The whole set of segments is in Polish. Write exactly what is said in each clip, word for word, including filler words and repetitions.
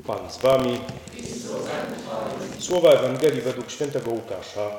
Pan z wami. Słowa Ewangelii według świętego Łukasza.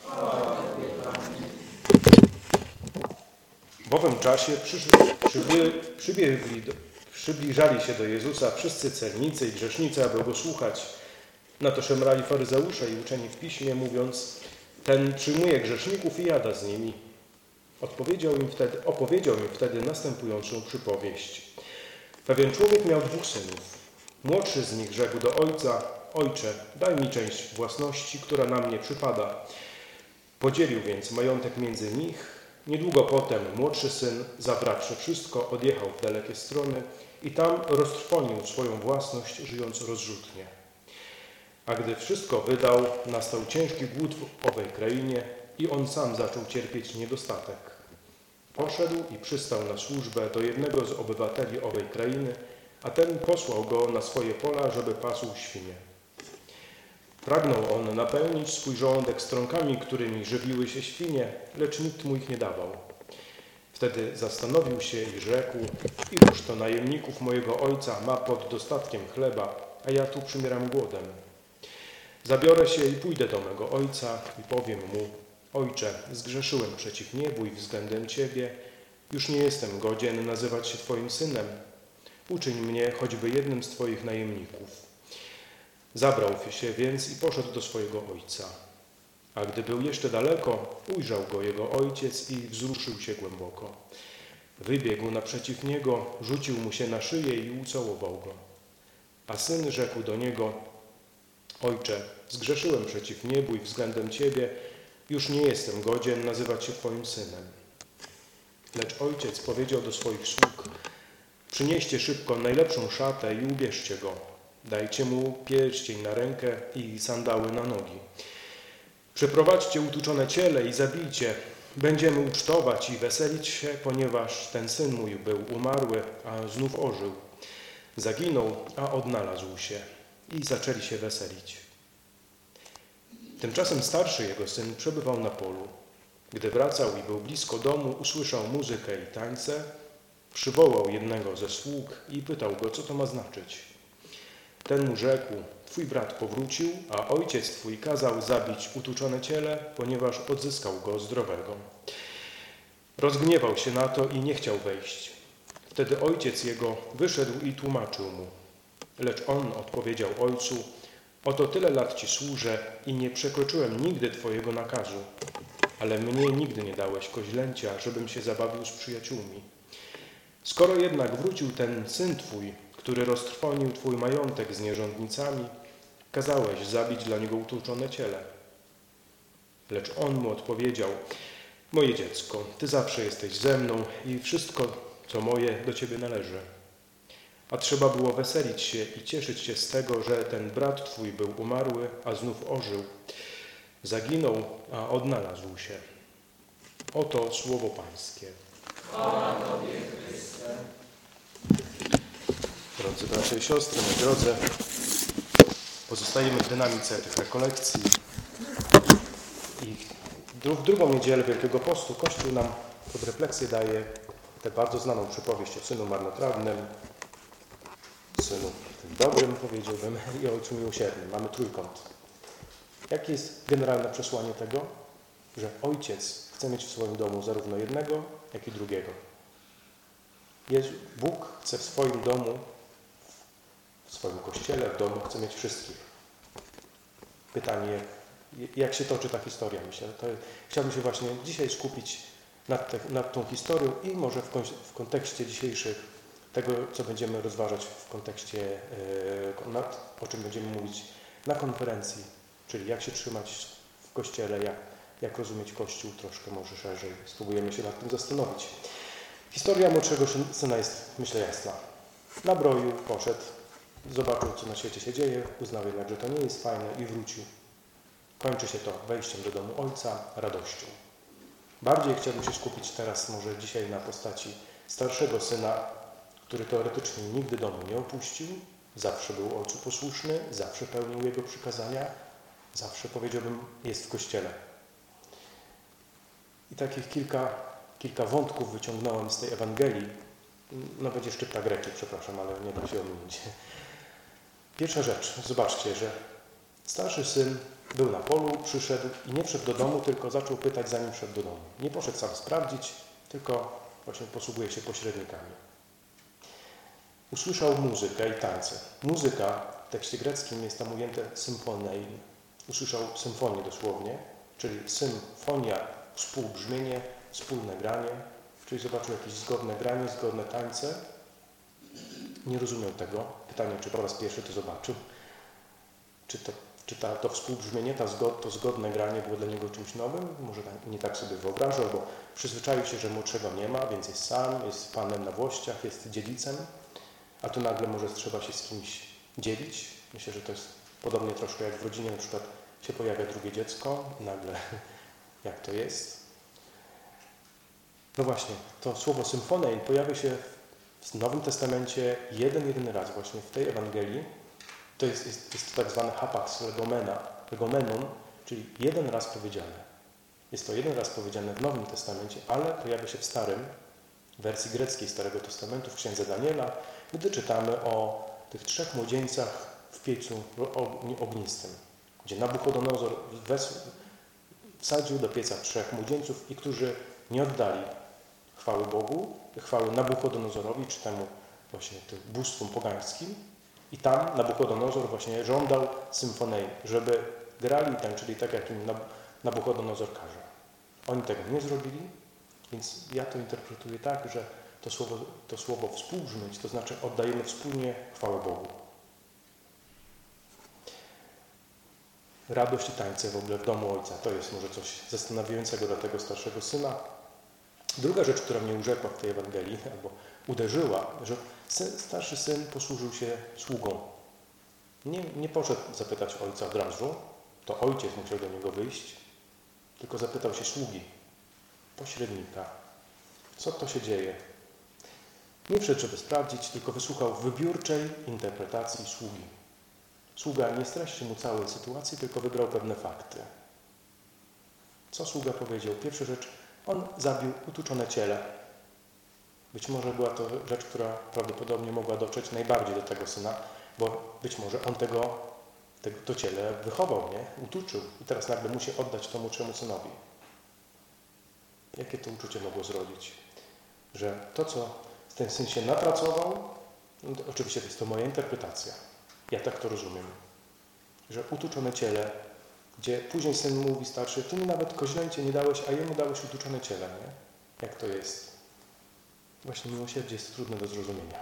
W owym czasie przysz, przyby, przybiegli, przybliżali się do Jezusa wszyscy celnicy i grzesznicy, aby go słuchać. Na to szemrali faryzeusze i uczeni w piśmie, mówiąc: ten przyjmuje grzeszników i jada z nimi. Odpowiedział im wtedy, opowiedział im wtedy następującą przypowieść. Pewien człowiek miał dwóch synów. Młodszy z nich rzekł do ojca: ojcze, daj mi część własności, która na mnie przypada. Podzielił więc majątek między nich. Niedługo potem młodszy syn, zabrawszy wszystko, odjechał w dalekie strony i tam roztrwonił swoją własność, żyjąc rozrzutnie. A gdy wszystko wydał, nastał ciężki głód w owej krainie i on sam zaczął cierpieć niedostatek. Poszedł i przystał na służbę do jednego z obywateli owej krainy, a ten posłał go na swoje pola, żeby pasł świnie. Pragnął on napełnić swój żołądek strąkami, którymi żywiły się świnie, lecz nikt mu ich nie dawał. Wtedy zastanowił się i rzekł: iluż to najemników mojego ojca ma pod dostatkiem chleba, a ja tu przymieram głodem. Zabiorę się i pójdę do mego ojca i powiem mu: ojcze, zgrzeszyłem przeciw niebu i względem Ciebie, już nie jestem godzien nazywać się Twoim synem. Uczyń mnie choćby jednym z Twoich najemników. Zabrał się więc i poszedł do swojego ojca. A gdy był jeszcze daleko, ujrzał go jego ojciec i wzruszył się głęboko. Wybiegł naprzeciw niego, rzucił mu się na szyję i ucałował go. A syn rzekł do niego: ojcze, zgrzeszyłem przeciw niebu i względem Ciebie, już nie jestem godzien nazywać się Twoim synem. Lecz ojciec powiedział do swoich sług: przynieście szybko najlepszą szatę i ubierzcie go. Dajcie mu pierścień na rękę i sandały na nogi. Przyprowadźcie utuczone ciele i zabijcie. Będziemy ucztować i weselić się, ponieważ ten syn mój był umarły, a znów ożył. Zaginął, a odnalazł się. I zaczęli się weselić. Tymczasem starszy jego syn przebywał na polu. Gdy wracał i był blisko domu, usłyszał muzykę i tańce. Przywołał jednego ze sług i pytał go, co to ma znaczyć. Ten mu rzekł: twój brat powrócił, a ojciec twój kazał zabić utuczone ciele, ponieważ odzyskał go zdrowego. Rozgniewał się na to i nie chciał wejść. Wtedy ojciec jego wyszedł i tłumaczył mu. Lecz on odpowiedział ojcu: oto tyle lat ci służę i nie przekroczyłem nigdy twojego nakazu, ale mnie nigdy nie dałeś koźlęcia, żebym się zabawił z przyjaciółmi. Skoro jednak wrócił ten syn twój, który roztrwonił twój majątek z nierządnicami, kazałeś zabić dla niego utłuczone ciele. Lecz on mu odpowiedział: moje dziecko, ty zawsze jesteś ze mną i wszystko, co moje, do ciebie należy. A trzeba było weselić się i cieszyć się z tego, że ten brat twój był umarły, a znów ożył. Zaginął, a odnalazł się. Oto słowo Pańskie. Chwała Tobie, Chryste. Drodzy bracia i siostry, moi drodzy, pozostajemy w dynamice tych rekolekcji i w drugą niedzielę Wielkiego Postu Kościół nam pod refleksję daje tę bardzo znaną przypowieść o synu marnotrawnym, synu tym dobrym, powiedziałbym, i ojcu miłosiernym. Mamy trójkąt. Jakie jest generalne przesłanie tego? Że ojciec chce mieć w swoim domu zarówno jednego, jak i drugiego. Jezu, Bóg chce w swoim domu, w swoim kościele, w domu chce mieć wszystkich. Pytanie, jak się toczy ta historia? Myślę, to chciałbym się właśnie dzisiaj skupić nad, te, nad tą historią i może w, w kontekście dzisiejszych tego, co będziemy rozważać w kontekście, yy, nad, o czym będziemy mówić na konferencji, czyli jak się trzymać w kościele, jak, jak rozumieć Kościół troszkę może szerzej. Spróbujemy się nad tym zastanowić. Historia młodszego syna jest, myślę, jasna. Nabroił, poszedł, zobaczył, co na świecie się dzieje, uznał jednak, że to nie jest fajne i wrócił. Kończy się to wejściem do domu ojca, radością. Bardziej chciałbym się skupić teraz może dzisiaj na postaci starszego syna, który teoretycznie nigdy domu nie opuścił, zawsze był ojcu posłuszny, zawsze pełnił jego przykazania, zawsze, powiedziałbym, jest w kościele. I takich kilka, kilka wątków wyciągnąłem z tej Ewangelii. Nawet jeszcze szczypta greki, przepraszam, ale nie da się ominąć. Pierwsza rzecz, zobaczcie, że starszy syn był na polu, przyszedł i nie wszedł do domu, tylko zaczął pytać, zanim wszedł do domu. Nie poszedł sam sprawdzić, tylko właśnie posługuje się pośrednikami. Usłyszał muzykę i tańce. Muzyka w tekście greckim jest tam ujęte symfonein. Usłyszał symfonię dosłownie, czyli symfonia, współbrzmienie, wspólne granie, czyli zobaczył jakieś zgodne granie, zgodne tańce. Nie rozumiał tego. Pytanie, czy po raz pierwszy to zobaczył. Czy to, czy ta, to współbrzmienie, ta zgod, to zgodne granie było dla niego czymś nowym? Może tak, nie tak sobie wyobrażał, bo przyzwyczaił się, że młodszego nie ma, więc jest sam, jest panem na włościach, jest dziedzicem, a tu nagle może trzeba się z kimś dzielić. Myślę, że to jest podobnie troszkę jak w rodzinie, na przykład się pojawia drugie dziecko, nagle jak to jest. No właśnie, to słowo symfonein pojawia się w Nowym Testamencie jeden, jedyny raz właśnie w tej Ewangelii. To jest, jest, jest to tak zwany hapax legomena, legomenon, czyli jeden raz powiedziane. Jest to jeden raz powiedziane w Nowym Testamencie, ale pojawia się w starym, wersji greckiej Starego Testamentu, w Księdze Daniela, gdy czytamy o tych trzech młodzieńcach w piecu ognistym, gdzie Nabuchodonozor wsadził do pieca trzech młodzieńców i którzy nie oddali chwały Bogu, chwały Nabuchodonozorowi, czy temu właśnie tym bóstwom pogańskim. I tam Nabuchodonozor właśnie żądał symfonii, żeby grali i tańczyli tak, jak im Nabuchodonozor każe. Oni tego nie zrobili, więc ja to interpretuję tak, że to słowo, to słowo współbrzmieć, to znaczy oddajemy wspólnie chwałę Bogu. Radość i tańce w ogóle w domu ojca, to jest może coś zastanawiającego dla tego starszego syna. Druga rzecz, która mnie urzekła w tej Ewangelii, albo uderzyła, że syn, starszy syn posłużył się sługą. Nie, nie poszedł zapytać ojca od razu, to ojciec musiał do niego wyjść, tylko zapytał się sługi, pośrednika, co to się dzieje. Nie wszedł, żeby sprawdzić, tylko wysłuchał wybiórczej interpretacji sługi. Sługa nie streścił mu całej sytuacji, tylko wybrał pewne fakty. Co sługa powiedział? Pierwsza rzecz, on zabił utuczone ciele. Być może była to rzecz, która prawdopodobnie mogła dotrzeć najbardziej do tego syna, bo być może on tego, tego to ciele wychował, nie? Utuczył i teraz nagle musi oddać to młodszemu synowi. Jakie to uczucie mogło zrodzić? Że to, co ten syn się napracował, no to oczywiście to jest to moja interpretacja. Ja tak to rozumiem. Że utuczone ciele, gdzie później syn mówi starszy, ty mi nawet koźlęcie nie dałeś, a jemu dałeś utuczone ciele, nie? Jak to jest? Właśnie miłosierdzie jest trudne do zrozumienia.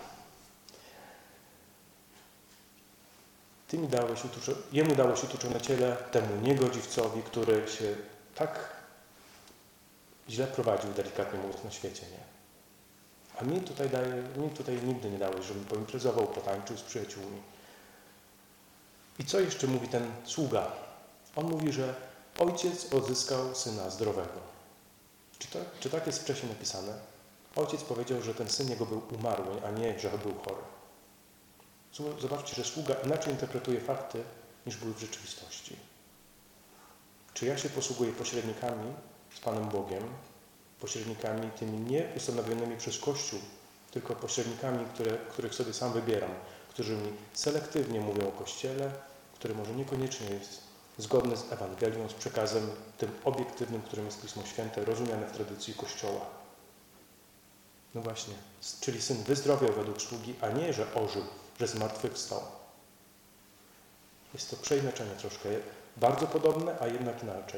Ty mi dałeś utuczone, jemu dałeś utuczone ciele, temu niegodziwcowi, który się tak źle prowadził, delikatnie mówiąc, na świecie, nie? A mi tutaj, daje, mi tutaj nigdy nie dałeś, żebym poimprezował, potańczył z przyjaciółmi. I co jeszcze mówi ten sługa? On mówi, że ojciec odzyskał syna zdrowego. Czy, to, czy tak jest wcześniej napisane? Ojciec powiedział, że ten syn jego był umarły, a nie, że był chory. Zobaczcie, że sługa inaczej interpretuje fakty, niż były w rzeczywistości. Czy ja się posługuję pośrednikami z Panem Bogiem, pośrednikami tymi nie ustanowionymi przez Kościół, tylko pośrednikami, które, których sobie sam wybieram, którzy mi selektywnie mówią o Kościele, który może niekoniecznie jest zgodny z Ewangelią, z przekazem tym obiektywnym, którym jest Pismo Święte, rozumiane w tradycji Kościoła. No właśnie, czyli syn wyzdrowiał według sługi, a nie, że ożył, że zmartwychwstał. Jest to przeinaczenie troszkę, bardzo podobne, a jednak inaczej.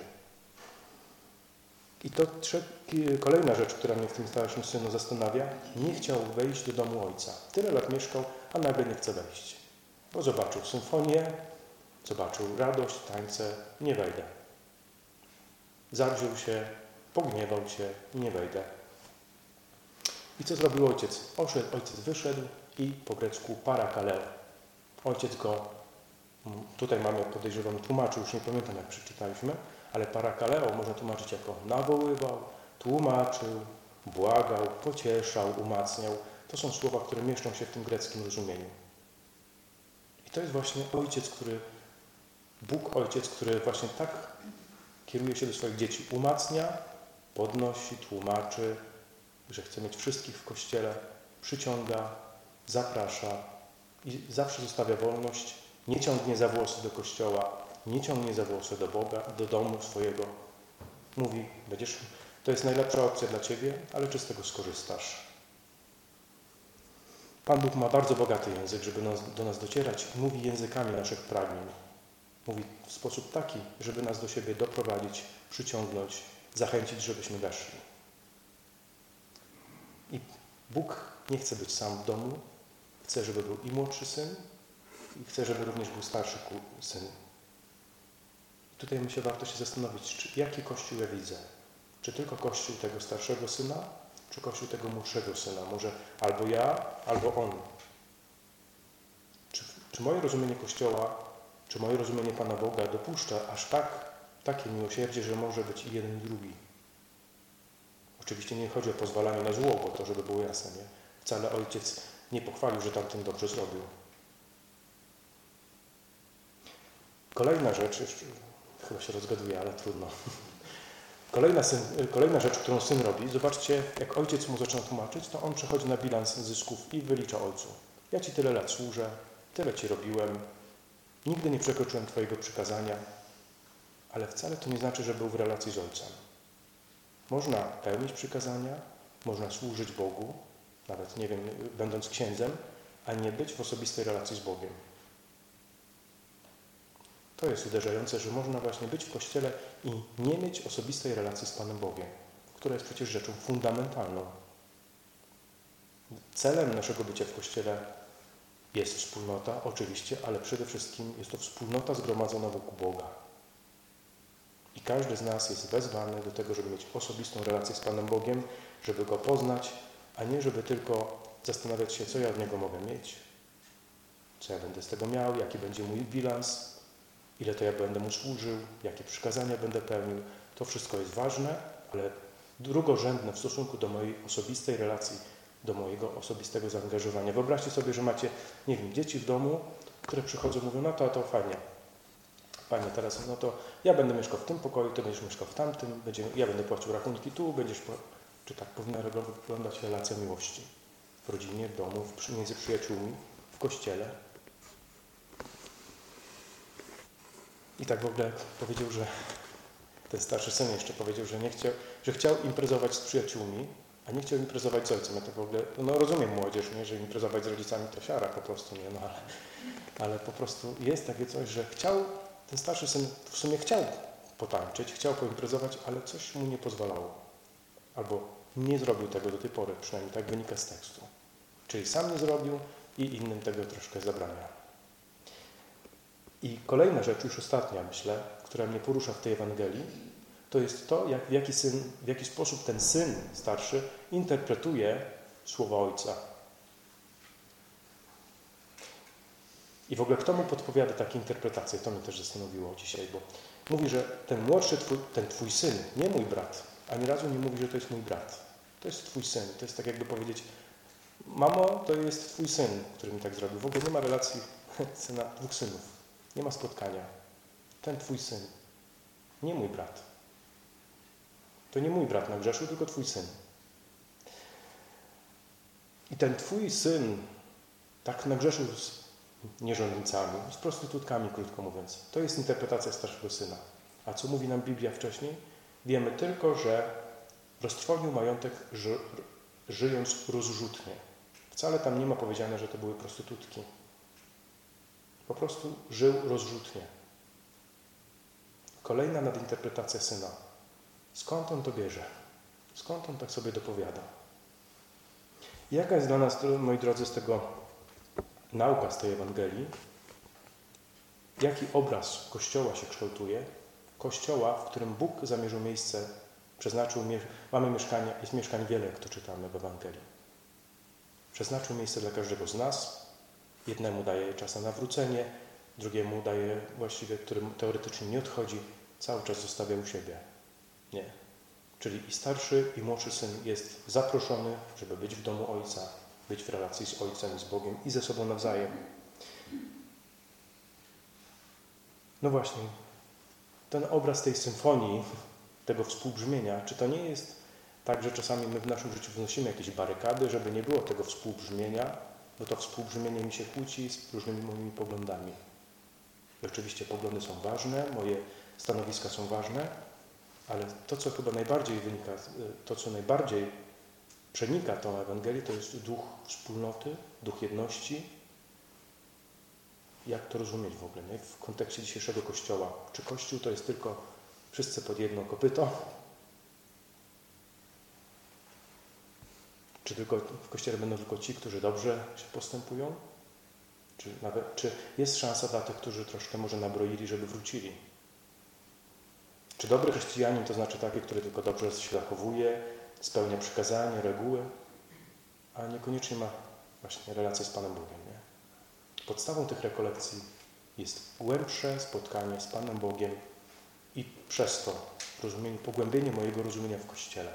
I to trzeci, kolejna rzecz, która mnie w tym starszym synu zastanawia, nie chciał wejść do domu ojca. Tyle lat mieszkał, a nagle nie chce wejść. Bo zobaczył symfonię, zobaczył radość, tańce, nie wejdę. Zawziął się, pogniewał się, nie wejdę. I co zrobił ojciec? Oszedł, ojciec wyszedł i po grecku parakaleo. Ojciec go, tutaj mamy, podejrzewam, tłumaczył, już nie pamiętam jak przeczytaliśmy, ale parakaleo można tłumaczyć jako nawoływał, tłumaczył, błagał, pocieszał, umacniał. To są słowa, które mieszczą się w tym greckim rozumieniu. I to jest właśnie ojciec, który, Bóg Ojciec, który właśnie tak kieruje się do swoich dzieci. Umacnia, podnosi, tłumaczy, że chce mieć wszystkich w Kościele, przyciąga, zaprasza i zawsze zostawia wolność nie ciągnie za włosy do kościoła, nie ciągnie za włosy do Boga, do domu swojego. Mówi, będziesz, to jest najlepsza opcja dla ciebie, ale czy z tego skorzystasz? Pan Bóg ma bardzo bogaty język, żeby nas, do nas docierać i mówi językami naszych pragnień. Mówi w sposób taki, żeby nas do siebie doprowadzić, przyciągnąć, zachęcić, żebyśmy weszli. I Bóg nie chce być sam w domu, chce, żeby był i młodszy syn, i chce, żeby również był starszy syn. I tutaj myślę, warto się zastanowić, czy, jaki kościół ja widzę. Czy tylko kościół tego starszego syna, czy kościół tego młodszego syna? Może albo ja, albo on. Czy, czy moje rozumienie Kościoła, czy moje rozumienie Pana Boga dopuszcza aż tak, takie miłosierdzie, że może być i jeden, i drugi? Oczywiście nie chodzi o pozwalanie na zło, bo to, żeby było jasne, nie? Wcale ojciec nie pochwalił, że tamten dobrze zrobił. Kolejna rzecz, jeszcze, chyba się rozgaduję, ale trudno. Kolejna, syn, kolejna rzecz, którą syn robi, zobaczcie, jak ojciec mu zaczyna tłumaczyć, to on przechodzi na bilans zysków i wylicza ojcu. Ja ci tyle lat służę, tyle ci robiłem, nigdy nie przekroczyłem twojego przykazania, ale wcale to nie znaczy, że był w relacji z ojcem. Można pełnić przykazania, można służyć Bogu, nawet, nie wiem, będąc księdzem, a nie być w osobistej relacji z Bogiem. To jest uderzające, że można właśnie być w Kościele i nie mieć osobistej relacji z Panem Bogiem, która jest przecież rzeczą fundamentalną. Celem naszego bycia w Kościele jest wspólnota, oczywiście, ale przede wszystkim jest to wspólnota zgromadzona wokół Boga. I każdy z nas jest wezwany do tego, żeby mieć osobistą relację z Panem Bogiem, żeby Go poznać, a nie żeby tylko zastanawiać się, co ja od Niego mogę mieć, co ja będę z tego miał, jaki będzie mój bilans, ile to ja będę Mu służył, jakie przykazania będę pełnił. To wszystko jest ważne, ale drugorzędne w stosunku do mojej osobistej relacji, do mojego osobistego zaangażowania. Wyobraźcie sobie, że macie, nie wiem, dzieci w domu, które przychodzą i mówią, no to, to fajnie. Panie, teraz, no to ja będę mieszkał w tym pokoju, ty będziesz mieszkał w tamtym, będzie, ja będę płacił rachunki tu, będziesz... Po... Czy tak powinna wyglądać relacja miłości? W rodzinie, w domu, w, między przyjaciółmi, w kościele. I tak w ogóle powiedział, że ten starszy syn jeszcze powiedział, że nie chciał, że chciał imprezować z przyjaciółmi, a nie chciał imprezować z ojcem. Ja to w ogóle, no rozumiem młodzież, nie, że imprezować z rodzicami to siara po prostu, nie, no ale, ale po prostu jest takie coś, że chciał, ten starszy syn w sumie chciał potańczyć, chciał poimprezować, ale coś mu nie pozwalało. Albo nie zrobił tego do tej pory, przynajmniej tak wynika z tekstu. Czyli sam nie zrobił i innym tego troszkę zabrania. I kolejna rzecz, już ostatnia myślę, która mnie porusza w tej Ewangelii, to jest to, jak, w, jaki syn, w jaki sposób ten syn starszy interpretuje słowa ojca. I w ogóle kto mu podpowiada takie interpretacje? To mnie też zastanowiło dzisiaj, bo mówi, że ten młodszy, twój, ten twój syn, nie mój brat, ani razu nie mówi, że to jest mój brat. To jest twój syn. To jest tak jakby powiedzieć, mamo, to jest twój syn, który mi tak zrobił. W ogóle nie ma relacji syna, dwóch synów. Nie ma spotkania. Ten twój syn. Nie mój brat. To nie mój brat nagrzeszył, tylko twój syn. I ten twój syn tak nagrzeszył z nierządnicami, z prostytutkami, krótko mówiąc. To jest interpretacja starszego syna. A co mówi nam Biblia wcześniej? Wiemy tylko, że roztrwonił majątek ży, żyjąc rozrzutnie. Wcale tam nie ma powiedziane, że to były prostytutki. Po prostu żył rozrzutnie. Kolejna nadinterpretacja syna. Skąd on to bierze? Skąd on tak sobie dopowiada? Jaka jest dla nas, moi drodzy, z tego nauka z tej Ewangelii? Jaki obraz Kościoła się kształtuje? Kościoła, w którym Bóg zamierzył miejsce, przeznaczył, mamy mieszkania, jest mieszkań wiele, jak to czytamy w Ewangelii. Przeznaczył miejsce dla każdego z nas. Jednemu daje czas na nawrócenie, drugiemu daje właściwie, którym teoretycznie nie odchodzi, cały czas zostawia u siebie. Nie. Czyli i starszy, i młodszy syn jest zaproszony, żeby być w domu Ojca, być w relacji z Ojcem, z Bogiem i ze sobą nawzajem. No właśnie, ten obraz tej symfonii, tego współbrzmienia, czy to nie jest tak, że czasami my w naszym życiu wnosimy jakieś barykady, żeby nie było tego współbrzmienia, bo to współbrzmienie mi się kłóci z różnymi moimi poglądami. I oczywiście poglądy są ważne, moje stanowiska są ważne, ale to, co chyba najbardziej wynika, to, co najbardziej przenika tą Ewangelię, to jest duch wspólnoty, duch jedności. Jak to rozumieć w ogóle, nie? W kontekście dzisiejszego Kościoła? Czy Kościół to jest tylko wszyscy pod jedno kopyto? Czy tylko w Kościele będą tylko ci, którzy dobrze się postępują? Czy, nawet, czy jest szansa dla tych, którzy troszkę może nabroili, żeby wrócili? Czy dobry chrześcijanin to znaczy taki, który tylko dobrze się zachowuje, spełnia przykazania, reguły, a niekoniecznie ma właśnie relację z Panem Bogiem, nie? Podstawą tych rekolekcji jest głębsze spotkanie z Panem Bogiem i przez to rozumienie, pogłębienie mojego rozumienia w Kościele.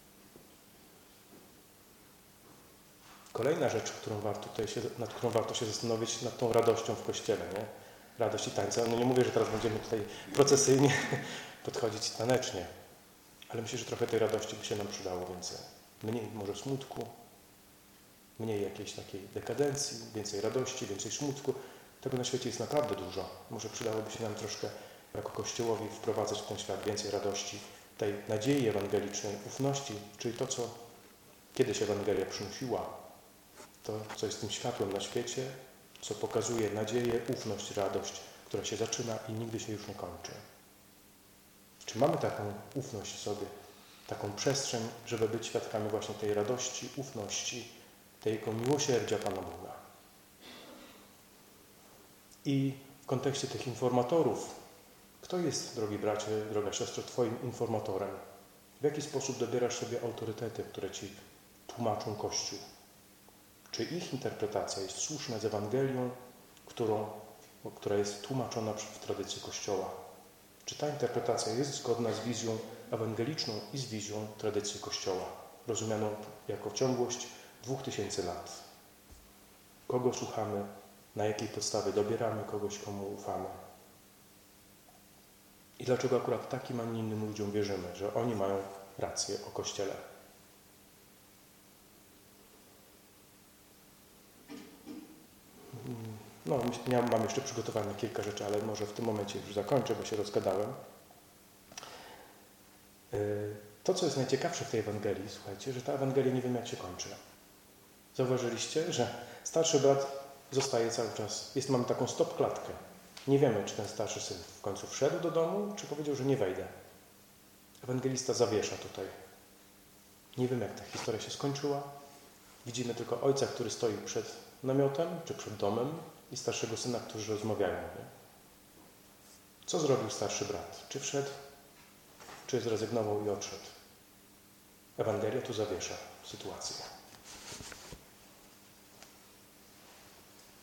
Kolejna rzecz, którą warto tutaj się, nad którą warto się zastanowić, nad tą radością w Kościele, nie? Radość i tańce. No nie mówię, że teraz będziemy tutaj procesyjnie podchodzić tanecznie, ale myślę, że trochę tej radości by się nam przydało więcej. Mniej może smutku, mniej jakiejś takiej dekadencji, więcej radości, więcej smutku. Tego na świecie jest naprawdę dużo. Może przydałoby się nam troszkę jako Kościołowi wprowadzać w ten świat więcej radości, tej nadziei ewangelicznej, ufności, czyli to, co kiedyś Ewangelia przynosiła. To, co jest tym światłem na świecie, co pokazuje nadzieję, ufność, radość, która się zaczyna i nigdy się już nie kończy. Czy mamy taką ufność w sobie, taką przestrzeń, żeby być świadkami właśnie tej radości, ufności, tego miłosierdzia Pana Boga? I w kontekście tych informatorów, kto jest, drogi bracie, droga siostro, Twoim informatorem? W jaki sposób dobierasz sobie autorytety, które Ci tłumaczą Kościół? Czy ich interpretacja jest słuszna z Ewangelią, którą, która jest tłumaczona w tradycji Kościoła? Czy ta interpretacja jest zgodna z wizją ewangeliczną i z wizją tradycji Kościoła, rozumianą jako ciągłość dwóch tysięcy lat? Kogo słuchamy, na jakiej podstawie dobieramy kogoś, komu ufamy? I dlaczego akurat takim, a nie innym ludziom wierzymy, że oni mają rację o Kościele? No, ja mam jeszcze przygotowane kilka rzeczy, ale może w tym momencie już zakończę, bo się rozgadałem. To, co jest najciekawsze w tej Ewangelii, słuchajcie, że ta Ewangelia nie wiem, jak się kończy. Zauważyliście, że starszy brat zostaje cały czas, jest, mamy taką stop-klatkę. Nie wiemy, czy ten starszy syn w końcu wszedł do domu, czy powiedział, że nie wejdę. Ewangelista zawiesza tutaj. Nie wiem, jak ta historia się skończyła. Widzimy tylko ojca, który stoi przed namiotem, czy przed domem i starszego syna, którzy rozmawiają. Nie? Co zrobił starszy brat? Czy wszedł, czy zrezygnował i odszedł? Ewangelia tu zawiesza sytuację.